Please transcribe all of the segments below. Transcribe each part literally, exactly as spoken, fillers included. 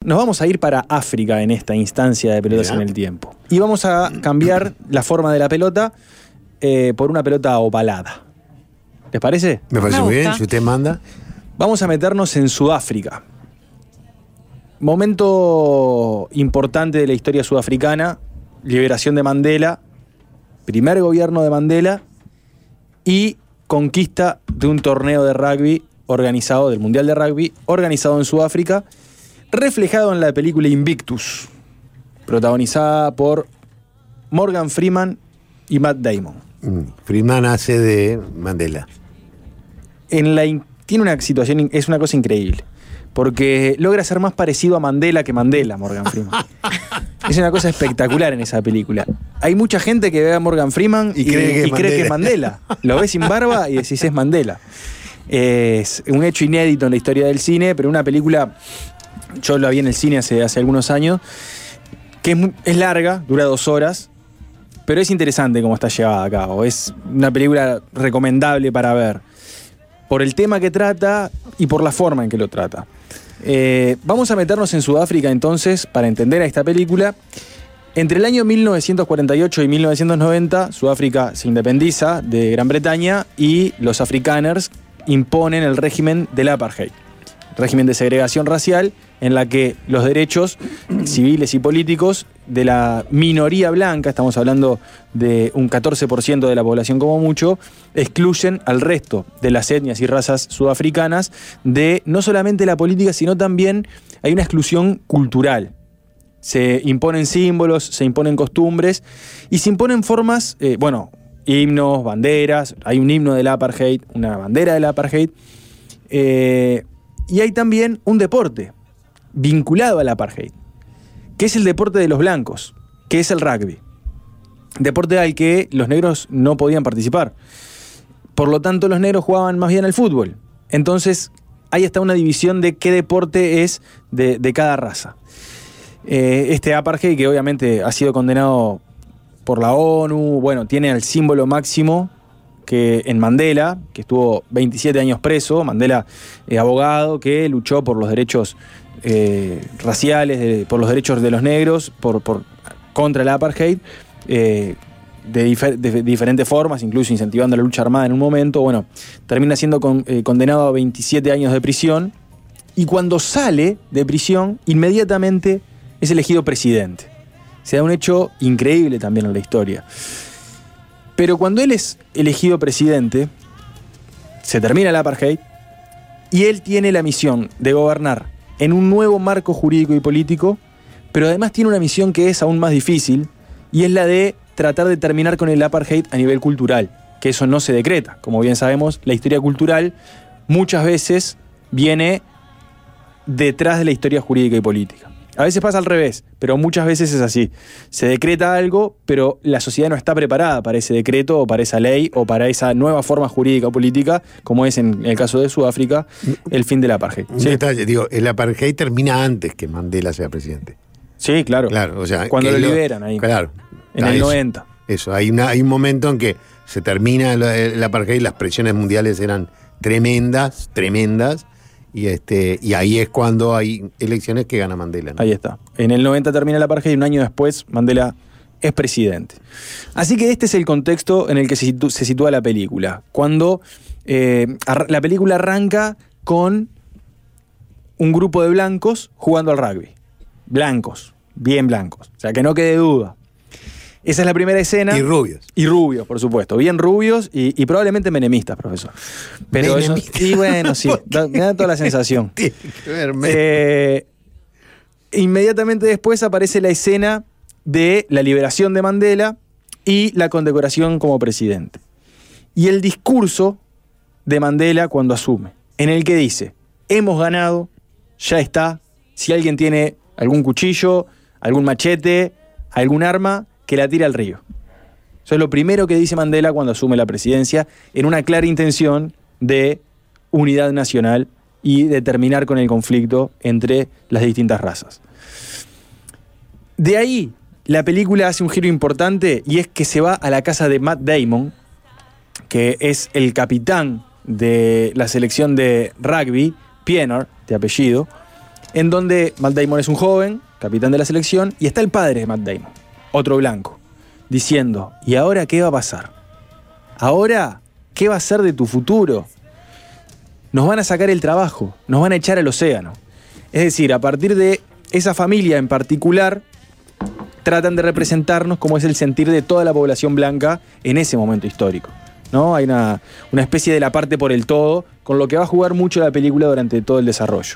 nos vamos a ir para África en esta instancia de pelotas en el tiempo. Y vamos a cambiar la forma de la pelota eh, por una pelota ovalada. ¿Les parece? Me parece Me muy gusta. bien, si usted manda. Vamos a meternos en Sudáfrica. Momento importante de la historia sudafricana, liberación de Mandela, primer gobierno de Mandela y conquista de un torneo de rugby organizado, del Mundial de Rugby, organizado en Sudáfrica, reflejado en la película Invictus, protagonizada por Morgan Freeman y Matt Damon. Mm, Freeman hace de Mandela. En la in- tiene una situación, es una cosa increíble, porque logra ser más parecido a Mandela que Mandela, Morgan Freeman. Es una cosa espectacular en esa película. Hay mucha gente que ve a Morgan Freeman y, Y cree que es y cree que es Mandela. Lo ves sin barba y decís es Mandela. Es un hecho inédito en la historia del cine, pero una película, yo la vi en el cine hace, hace algunos años, que es, muy- es larga, dura dos horas, pero es interesante cómo está llevada a cabo. Es una película recomendable para ver, por el tema que trata y por la forma en que lo trata. Eh, vamos a meternos en Sudáfrica entonces para entender a esta película. Entre el año mil novecientos cuarenta y ocho y mil novecientos noventa, Sudáfrica se independiza de Gran Bretaña y los afrikaners imponen el régimen del apartheid, régimen de segregación racial en la que los derechos civiles y políticos de la minoría blanca, estamos hablando de un catorce por ciento de la población como mucho, excluyen al resto de las etnias y razas sudafricanas de no solamente la política, sino también hay una exclusión cultural. Se imponen símbolos, se imponen costumbres y se imponen formas, eh, bueno, himnos, banderas, hay un himno del apartheid, una bandera del apartheid, eh, y hay también un deporte vinculado al apartheid, que es el deporte de los blancos, que es el rugby. Deporte al que los negros no podían participar. Por lo tanto, los negros jugaban más bien al fútbol. Entonces, hay hasta una división de qué deporte es de, de cada raza. Eh, este apartheid, que obviamente ha sido condenado por la ONU, bueno, tiene el símbolo máximo que en Mandela, que estuvo veintisiete años preso, Mandela, eh, abogado, que luchó por los derechos eh, raciales, de, por los derechos de los negros, por, por, contra el apartheid, eh, de, difer, de diferentes formas, incluso incentivando la lucha armada en un momento. Bueno, termina siendo con, eh, condenado a veintisiete años de prisión, y cuando sale de prisión, inmediatamente es elegido presidente. Se da un hecho increíble también en la historia. Pero cuando él es elegido presidente, se termina el apartheid y él tiene la misión de gobernar en un nuevo marco jurídico y político, pero además tiene una misión que es aún más difícil, y es la de tratar de terminar con el apartheid a nivel cultural, que eso no se decreta. Como bien sabemos, la historia cultural muchas veces viene detrás de la historia jurídica y política. A veces pasa al revés, pero muchas veces es así. Se decreta algo, pero la sociedad no está preparada para ese decreto o para esa ley o para esa nueva forma jurídica o política, como es en el caso de Sudáfrica, el fin del apartheid. Un Sí, detalle, digo, el apartheid termina antes que Mandela sea presidente. sí, claro. Claro, o sea, Cuando que lo liberan ahí. Claro. En Ah, el eso, noventa. Eso, hay, una, hay un momento en que se termina el, el apartheid, las presiones mundiales eran tremendas, tremendas, y este y ahí es cuando hay elecciones que gana Mandela, ¿no? Ahí está. En el noventa termina el apartheid y un año después Mandela es presidente. Así que este es el contexto en el que se, situ- se sitúa la película. Cuando eh, ar- la película arranca con un grupo de blancos jugando al rugby. Blancos, bien blancos. O sea, que no quede duda. Esa es la primera escena. Y rubios. Y rubios, por supuesto. Bien rubios y, y probablemente menemistas, profesor. Pero eso, ¿Menemistas? y bueno, sí, da- me da toda la sensación. Tiene que ver, me- Eh, inmediatamente después aparece la escena de la liberación de Mandela y la condecoración como presidente. Y el discurso de Mandela cuando asume, en el que dice: hemos ganado, ya está, si alguien tiene algún cuchillo, algún machete, algún arma, que la tire al río. Eso es lo primero que dice Mandela cuando asume la presidencia, en una clara intención de unidad nacional y de terminar con el conflicto entre las distintas razas. De ahí, la película hace un giro importante, y es que se va a la casa de Matt Damon, que es el capitán de la selección de rugby, Pienaar, de apellido, en donde Matt Damon es un joven, capitán de la selección, y está el padre de Matt Damon, otro blanco, diciendo, ¿y ahora qué va a pasar? ¿Ahora qué va a ser de tu futuro? Nos van a sacar el trabajo, nos van a echar al océano. Es decir, a partir de esa familia en particular, tratan de representarnos cómo es el sentir de toda la población blanca en ese momento histórico, ¿no? Hay una, una especie de la parte por el todo, con lo que va a jugar mucho la película durante todo el desarrollo.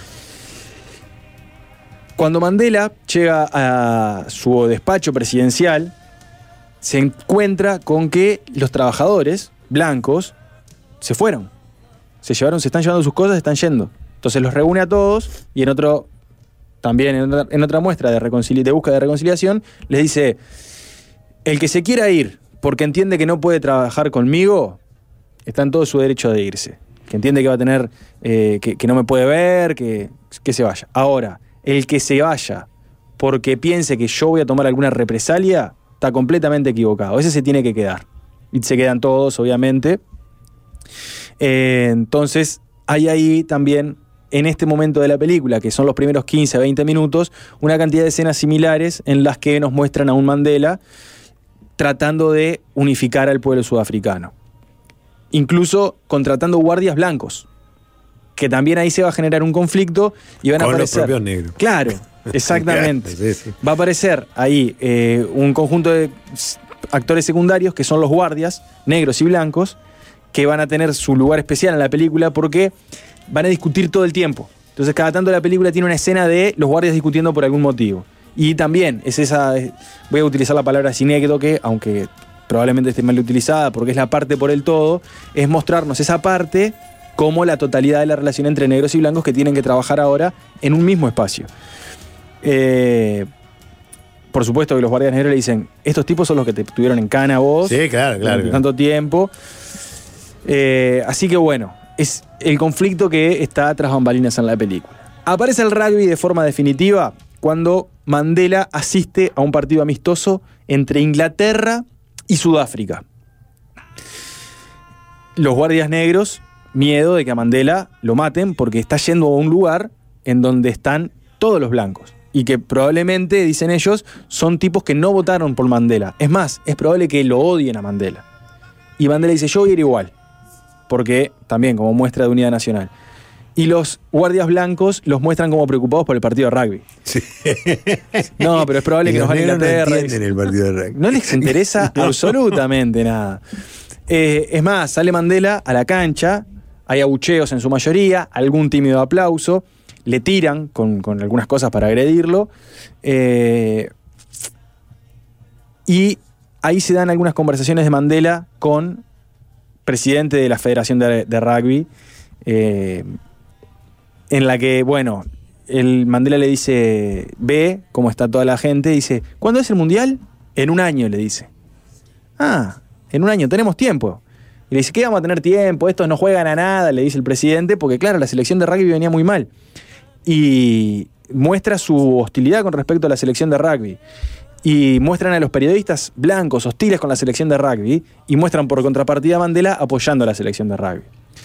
Cuando Mandela llega a su despacho presidencial, se encuentra con que los trabajadores blancos se fueron. Se llevaron, se están llevando sus cosas, se están yendo. Entonces los reúne a todos y en otro, también en otra, en otra muestra de, reconcili- de búsqueda de reconciliación, les dice, el que se quiera ir porque entiende que no puede trabajar conmigo, está en todo su derecho de irse. Que entiende que va a tener, eh, que, que no me puede ver, que, que se vaya. Ahora, el que se vaya porque piense que yo voy a tomar alguna represalia, está completamente equivocado. Ese se tiene que quedar. Y se quedan todos, obviamente. Eh, entonces, hay ahí también, en este momento de la película, que son los primeros quince a veinte minutos, una cantidad de escenas similares en las que nos muestran a un Mandela tratando de unificar al pueblo sudafricano. Incluso contratando guardias blancos, que también ahí se va a generar un conflicto y van a Con aparecer... los propios negros. Claro, exactamente. Sí, sí. Va a aparecer ahí eh, un conjunto de actores secundarios que son los guardias, negros y blancos, que van a tener su lugar especial en la película porque van a discutir todo el tiempo. Entonces cada tanto la película tiene una escena de los guardias discutiendo por algún motivo. Y también es esa, voy a utilizar la palabra sinécdoque, aunque probablemente esté mal utilizada porque es la parte por el todo, es mostrarnos esa parte como la totalidad de la relación entre negros y blancos que tienen que trabajar ahora en un mismo espacio. Eh, por supuesto que los guardias negros le dicen, estos tipos son los que te tuvieron en cana a vos. Sí, claro, claro. Durante claro. tanto tiempo. Eh, así que bueno, es el conflicto que está tras bambalinas en la película. Aparece el rugby de forma definitiva cuando Mandela asiste a un partido amistoso entre Inglaterra y Sudáfrica. Los guardias negros, miedo de que a Mandela lo maten porque está yendo a un lugar en donde están todos los blancos y que probablemente, dicen ellos, son tipos que no votaron por Mandela. Es más, es probable que lo odien a Mandela. Y Mandela dice, yo voy a ir igual, porque también como muestra de unidad nacional. Y los guardias blancos los muestran como preocupados por el partido de rugby. Sí. No, pero es probable Y que los nos van a negros no Inglaterra. entienden el partido de rugby. No les interesa No. absolutamente nada. Eh, es más, sale Mandela a la cancha, hay abucheos en su mayoría, algún tímido aplauso, le tiran con, con algunas cosas para agredirlo, eh, y ahí se dan algunas conversaciones de Mandela con presidente de la Federación de, de Rugby, eh, en la que, bueno, el Mandela le dice, ve cómo está toda la gente, dice, ¿cuándo es el Mundial? En un año, le dice. Ah, en un año, tenemos tiempo. Y le dice, ¿qué vamos a tener tiempo? Estos no juegan a nada, le dice el presidente, porque claro, la selección de rugby venía muy mal. Y muestra su hostilidad con respecto a la selección de rugby. Y muestran a los periodistas blancos hostiles con la selección de rugby y muestran por contrapartida a Mandela apoyando a la selección de rugby.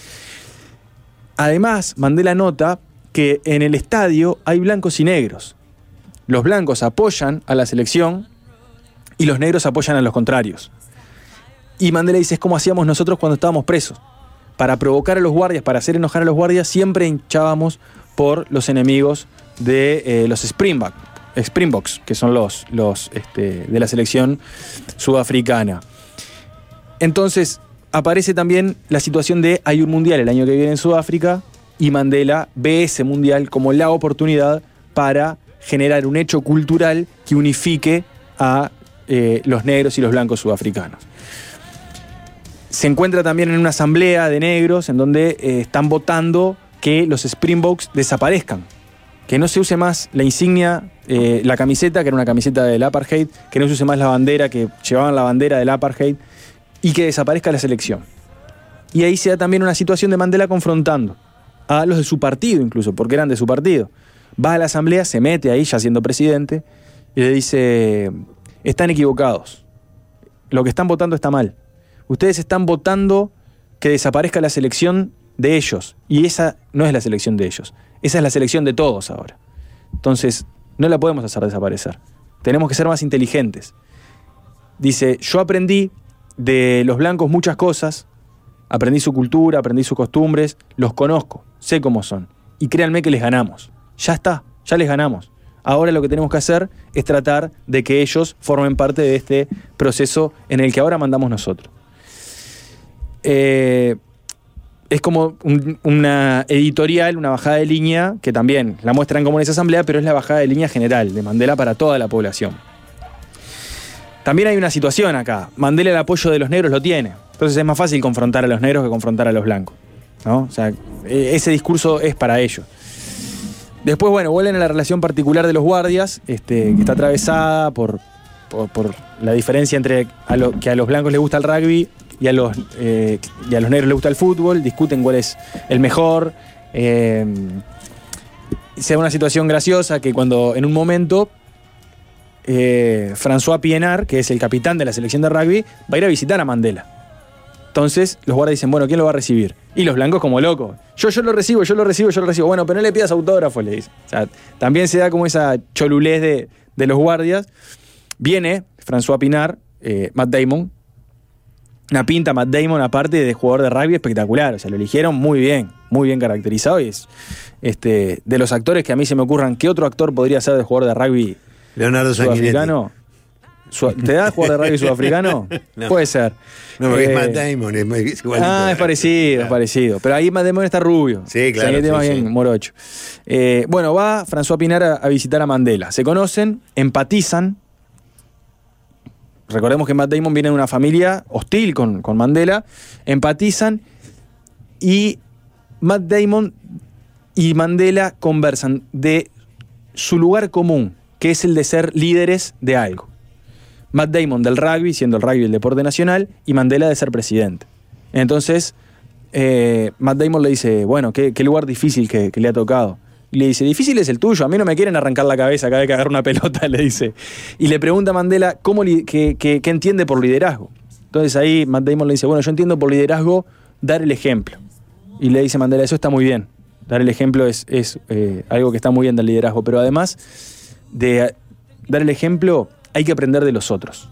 Además, Mandela nota que en el estadio hay blancos y negros. Los blancos apoyan a la selección y los negros apoyan a los contrarios. Y Mandela dice, es como hacíamos nosotros cuando estábamos presos. Para provocar a los guardias, para hacer enojar a los guardias, siempre hinchábamos por los enemigos de eh, los Springbok, Springboks, que son los, los este, de la selección sudafricana. Entonces, aparece también la situación de hay un mundial el año que viene en Sudáfrica y Mandela ve ese mundial como la oportunidad para generar un hecho cultural que unifique a eh, los negros y los blancos sudafricanos. Se encuentra también en una asamblea de negros en donde eh, están votando que los Springboks desaparezcan, que no se use más la insignia, eh, la camiseta, que era una camiseta del apartheid, que no se use más la bandera, que llevaban la bandera del apartheid, y que desaparezca la selección. Y ahí se da también una situación de Mandela confrontando a los de su partido incluso, porque eran de su partido. Va a la asamblea, se mete ahí ya siendo presidente, y le dice, están equivocados, lo que están votando está mal. Ustedes están votando que desaparezca la selección de ellos, y esa no es la selección de ellos. Esa es la selección de todos ahora. Entonces, no la podemos hacer desaparecer. Tenemos que ser más inteligentes. Dice, yo aprendí de los blancos muchas cosas, aprendí su cultura, aprendí sus costumbres, los conozco, sé cómo son. Y créanme que les ganamos. Ya está, ya les ganamos. Ahora lo que tenemos que hacer es tratar de que ellos formen parte de este proceso en el que ahora mandamos nosotros. Eh, es como un, una editorial, una bajada de línea, que también la muestran como en esa asamblea, pero es la bajada de línea general de Mandela para toda la población. También hay una situación acá. Mandela el apoyo de los negros lo tiene. Entonces es más fácil confrontar a los negros que confrontar a los blancos, ¿no? O sea, ese discurso es para ellos. Después, bueno, vuelven a la relación particular de los guardias, este, que está atravesada por, por, por la diferencia entre a lo, que a los blancos les gusta el rugby y a los, eh, y a los negros les gusta el fútbol. Discuten cuál es el mejor. Eh, se da una situación graciosa que cuando en un momento eh, François Pienaar, que es el capitán de la selección de rugby, va a ir a visitar a Mandela. Entonces los guardias dicen, bueno, ¿quién lo va a recibir? Y los blancos como locos. Yo, yo lo recibo, yo lo recibo, yo lo recibo. Bueno, pero no le pidas autógrafo, le dicen. O sea, también se da como esa cholulez de, de los guardias. Viene François Pienaar, eh, Matt Damon. Una pinta Matt Damon, aparte de jugador de rugby, espectacular. O sea, lo eligieron muy bien, muy bien caracterizado. Y es este, de los actores que a mí se me ocurran, ¿qué otro actor podría ser de jugador de rugby Leonardo sudafricano? ¿Te da jugador de rugby sudafricano? No. Puede ser. No, porque eh, es Matt Damon, es igualito. Ah, es parecido, claro. es parecido. Pero ahí Matt Damon está rubio. Sí, claro. O sea, sí, más sí. bien morocho. Eh, bueno, va François Pienaar a, a visitar a Mandela. Se conocen, empatizan. Recordemos que Matt Damon viene de una familia hostil con, con Mandela. Empatizan y Matt Damon y Mandela conversan de su lugar común, que es el de ser líderes de algo. Matt Damon del rugby, siendo el rugby el deporte nacional, y Mandela de ser presidente. Entonces, eh, Matt Damon le dice, bueno, qué, qué lugar difícil que, que le ha tocado. Y le dice, difícil es el tuyo, a mí no me quieren arrancar la cabeza cada vez que agarro una pelota, le dice. Y le pregunta a Mandela cómo li- qué, qué, qué entiende por liderazgo. Entonces ahí Matt Damon le dice, bueno, yo entiendo por liderazgo dar el ejemplo. Y le dice Mandela, eso está muy bien. Dar el ejemplo es, es eh, algo que está muy bien del liderazgo, pero además de dar el ejemplo hay que aprender de los otros.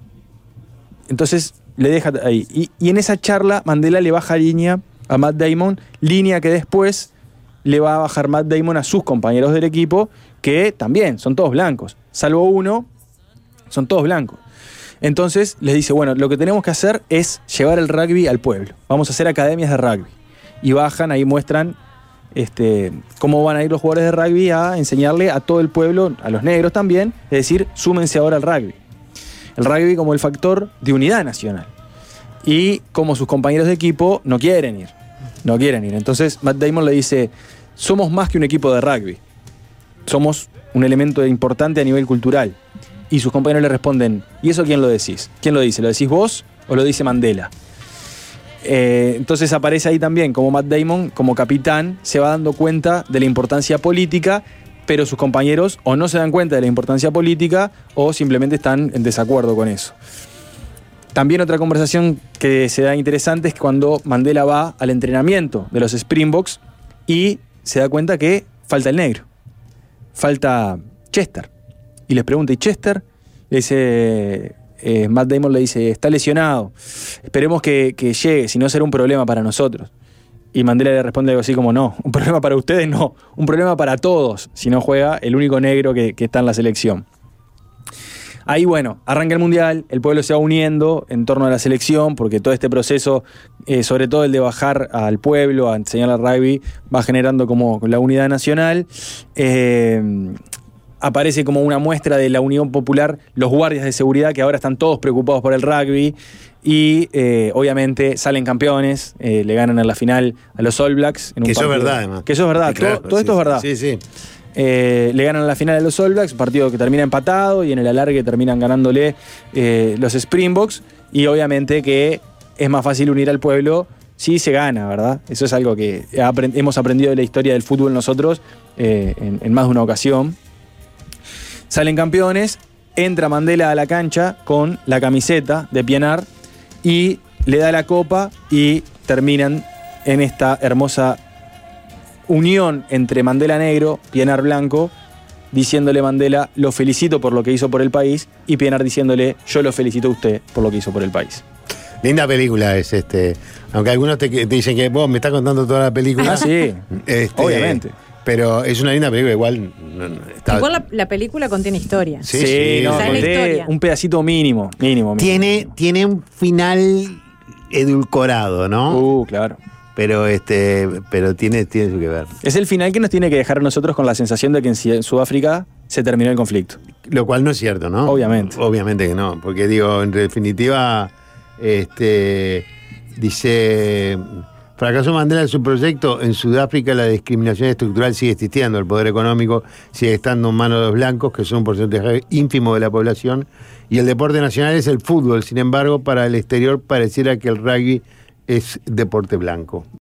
Entonces le deja ahí. Y, y en esa charla Mandela le baja línea a Matt Damon, línea que después le va a bajar Matt Damon a sus compañeros del equipo, que también son todos blancos. Salvo uno, son todos blancos. Entonces les dice, bueno, lo que tenemos que hacer es llevar el rugby al pueblo. Vamos a hacer academias de rugby. Y bajan, ahí muestran Este, cómo van a ir los jugadores de rugby a enseñarle a todo el pueblo, a los negros también, es decir, súmense ahora al rugby. El rugby como el factor de unidad nacional. Y como sus compañeros de equipo no quieren ir, no quieren ir. Entonces Matt Damon le dice, somos más que un equipo de rugby, somos un elemento importante a nivel cultural. Y sus compañeros le responden, ¿y eso quién lo decís? ¿Quién lo dice? ¿Lo decís vos o lo dice Mandela? Eh, entonces aparece ahí también como Matt Damon, como capitán, se va dando cuenta de la importancia política, pero sus compañeros o no se dan cuenta de la importancia política o simplemente están en desacuerdo con eso. También otra conversación que se da interesante es cuando Mandela va al entrenamiento de los Springboks y se da cuenta que falta el negro, falta Chester. Y les pregunta, ¿y Chester? Le dice... Eh, Matt Damon le dice, está lesionado, esperemos que, que llegue, si no será un problema para nosotros. Y Mandela le responde algo así como, no, un problema para ustedes no, un problema para todos, si no juega el único negro que, que está en la selección. Ahí bueno, arranca el Mundial, el pueblo se va uniendo en torno a la selección, porque todo este proceso, eh, sobre todo el de bajar al pueblo, a enseñar al rugby, va generando como la unidad nacional. Eh... Aparece como una muestra de la unión popular los guardias de seguridad que ahora están todos preocupados por el rugby y eh, obviamente salen campeones, eh, le ganan en la final a los All Blacks. En un que eso partido, es verdad, además. Que eso es verdad, sí, claro, todo, todo sí, esto es verdad. Sí, sí. Eh, le ganan en la final a los All Blacks, un partido que termina empatado y en el alargue terminan ganándole eh, los Springboks y obviamente que es más fácil unir al pueblo si se gana, ¿verdad? Eso es algo que aprend- hemos aprendido de la historia del fútbol nosotros eh, en, en más de una ocasión. Salen campeones, entra Mandela a la cancha con la camiseta de Pienaar y le da la copa y terminan en esta hermosa unión entre Mandela negro, Pienaar blanco, diciéndole Mandela, lo felicito por lo que hizo por el país, y Pienaar diciéndole, yo lo felicito a usted por lo que hizo por el país. Linda película es este. Aunque algunos te, te dicen que vos me estás contando toda la película. Ah, sí. Este, obviamente. Pero es una linda película, igual. No, no, está... Igual la, la película contiene historia. Sí, Sí, sí, no, o sea, es la conté historia. un pedacito mínimo, mínimo, mínimo. Tiene, tiene un final edulcorado, ¿no? Uh, claro. Pero este, pero tiene, tiene su que ver. Es el final que nos tiene que dejar a nosotros con la sensación de que en Si- Sudáfrica se terminó el conflicto. Lo cual no es cierto, ¿no? Obviamente. Obviamente que no. Porque digo, en definitiva, este dice. Fracasó Mandela en su proyecto. En Sudáfrica la discriminación estructural sigue existiendo. El poder económico sigue estando en manos de los blancos, que son un porcentaje ínfimo de la población. Y el deporte nacional es el fútbol. Sin embargo, para el exterior pareciera que el rugby es deporte blanco.